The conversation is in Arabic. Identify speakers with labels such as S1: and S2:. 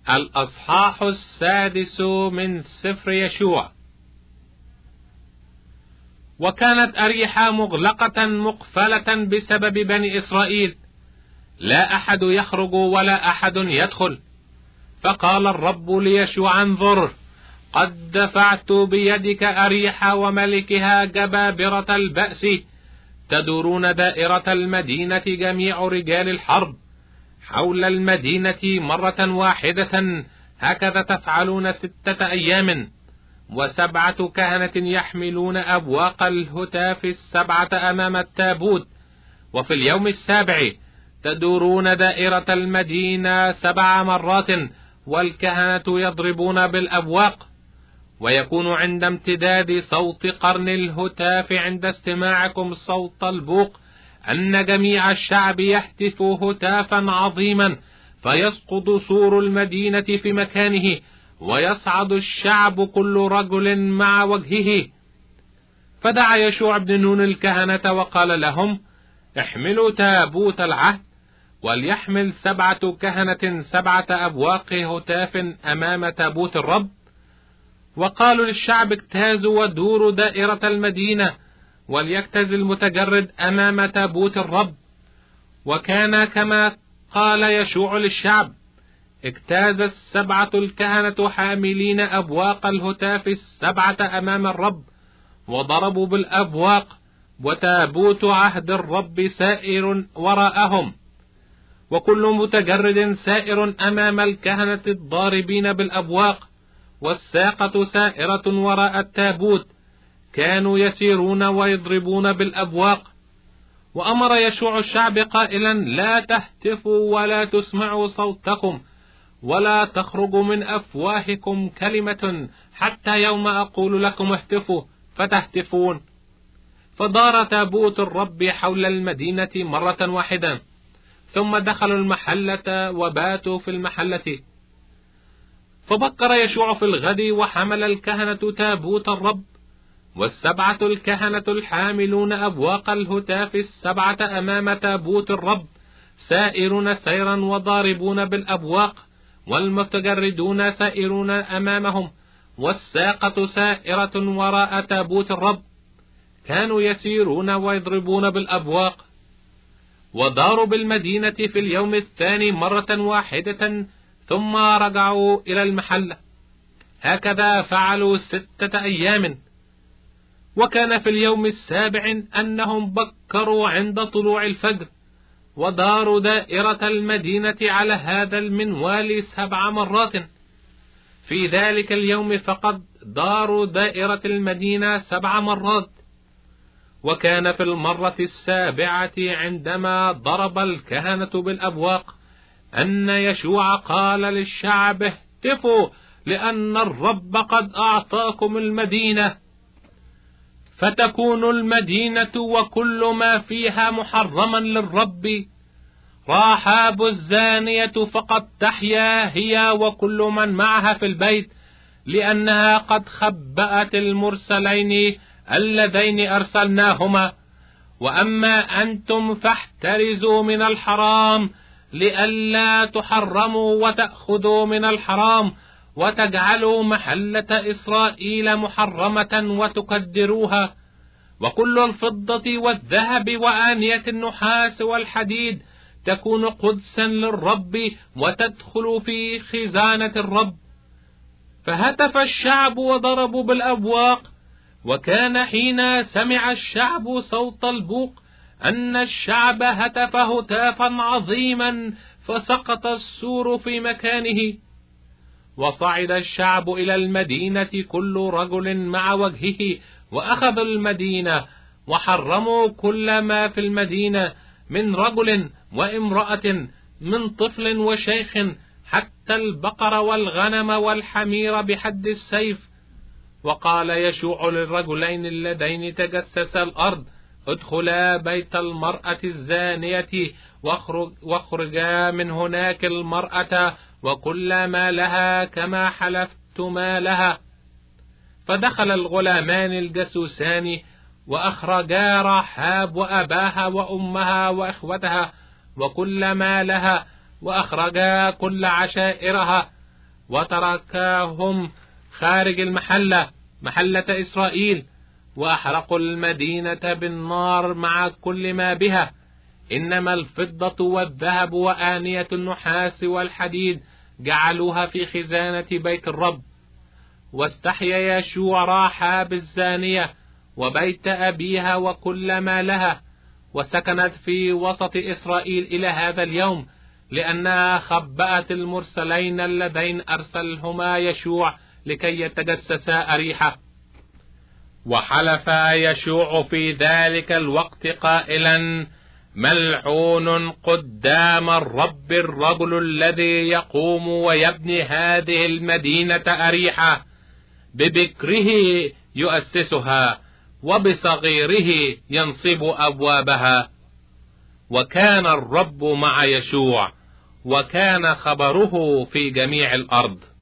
S1: الأصحاح 6 من سفر يشوع. وكانت أريحا مغلقة مقفلة بسبب بني إسرائيل، لا أحد يخرج ولا أحد يدخل. فقال الرب ليشوع: انظر، قد دفعت بيدك أريحا وملكها جبابرة البأس، تدورون دائرة المدينة جميع رجال الحرب حول المدينة مرة واحدة، هكذا تفعلون 6 أيام. و7 كهنة يحملون أبواق الهتاف 7 أمام التابوت. وفي اليوم 7 تدورون دائرة المدينة 7 مرات، والكهنة يضربون بالأبواق. ويكون عند امتداد صوت قرن الهتاف عند استماعكم صوت البوق أن جميع الشعب يهتف هتافا عظيما، فيسقط سور المدينة في مكانه، ويصعد الشعب كل رجل مع وجهه. فدعا يشوع بن نون الكهنة وقال لهم: احملوا تابوت العهد، وليحمل 7 كهنة 7 أبواق هتاف أمام تابوت الرب. وقالوا للشعب: اجتازوا ودوروا دائرة المدينة، وليجتاز المتجرد أمام تابوت الرب. وكان كما قال يشوع للشعب. اجتاز 7 الكهنة حاملين أبواق الهتاف 7 أمام الرب، وضربوا بالأبواق، وتابوت عهد الرب سائر وراءهم، وكل متجرد سائر أمام الكهنة الضاربين بالأبواق، والساقة سائرة وراء التابوت. كانوا يسيرون ويضربون بالأبواق. وأمر يشوع الشعب قائلا: لا تهتفوا ولا تسمعوا صوتكم، ولا تخرج من أفواهكم كلمة حتى يوم أقول لكم اهتفوا فتهتفون. فدار تابوت الرب حول المدينة مرة واحدة، ثم دخلوا المحلة وباتوا في المحلة. فبكر يشوع في الغد، وحمل الكهنة تابوت الرب، 7 الكهنة الحاملون أبواق الهتاف 7 أمام تابوت الرب، سائرون سيرا وضاربون بالأبواق، والمتجردون سائرون أمامهم، والساقة سائرة وراء تابوت الرب. كانوا يسيرون ويضربون بالأبواق. وداروا بالمدينة في اليوم 2 مرة واحدة، ثم رجعوا إلى المحلة. هكذا فعلوا 6 أيام. وكان في اليوم 7 أنهم بكروا عند طلوع الفجر، وداروا دائرة المدينة على هذا المنوال 7 مرات. في ذلك اليوم فقد داروا دائرة المدينة 7 مرات. وكان في المرة 7 عندما ضرب الكهنة بالأبواق أن يشوع قال للشعب: اهتفوا، لأن الرب قد أعطاكم المدينة. فتكون المدينة وكل ما فيها محرما للرب. راحاب الزانية فقد تحيا هي وكل من معها في البيت، لأنها قد خبأت المرسلين اللذين أرسلناهما. وأما أنتم فاحترزوا من الحرام، لئلا تحرموا وتأخذوا من الحرام، وتجعلوا محلة إسرائيل محرمة وتكدروها. وكل الفضة والذهب وآنية النحاس والحديد تكون قدسا للرب، وتدخل في خزانة الرب. فهتف الشعب وضربوا بالأبواق. وكان حين سمع الشعب صوت البوق أن الشعب هتف هتافا عظيما، فسقط السور في مكانه. وصعد الشعب إلى المدينة كل رجل مع وجهه، وأخذوا المدينة، وحرموا كل ما في المدينة من رجل وامرأة، من طفل وشيخ، حتى البقر والغنم والحمير بحد السيف. وقال يشوع للرجلين اللذين تجسسا الأرض: ادخلا بيت المرأة الزانية، واخرجا من هناك المرأة وكل ما لها كما حلفتما لها. فدخل الغلامان الجاسوسان، وأخرجا رحاب وأباها وأمها وإخوتها وكل ما لها، وأخرجا كل عشائرها، وتركاهم خارج محلة إسرائيل، وأحرقوا المدينة بالنار مع كل ما بها، إنما الفضة والذهب وآنية النحاس والحديد جعلوها في خزانة بيت الرب. واستحيا يشوع راحاب الزانية وبيت أبيها وكل ما لها، وسكنت في وسط إسرائيل إلى هذا اليوم، لأنها خبأت المرسلين اللذين أرسلهما يشوع لكي يتجسسا أريحة. وحلف يشوع في ذلك الوقت قائلا: ملعون قدام الرب الرجل الذي يقوم ويبني هذه المدينة أريحة، ببكره يؤسسها وبصغيره ينصب أبوابها. وكان الرب مع يشوع، وكان خبره في جميع الأرض.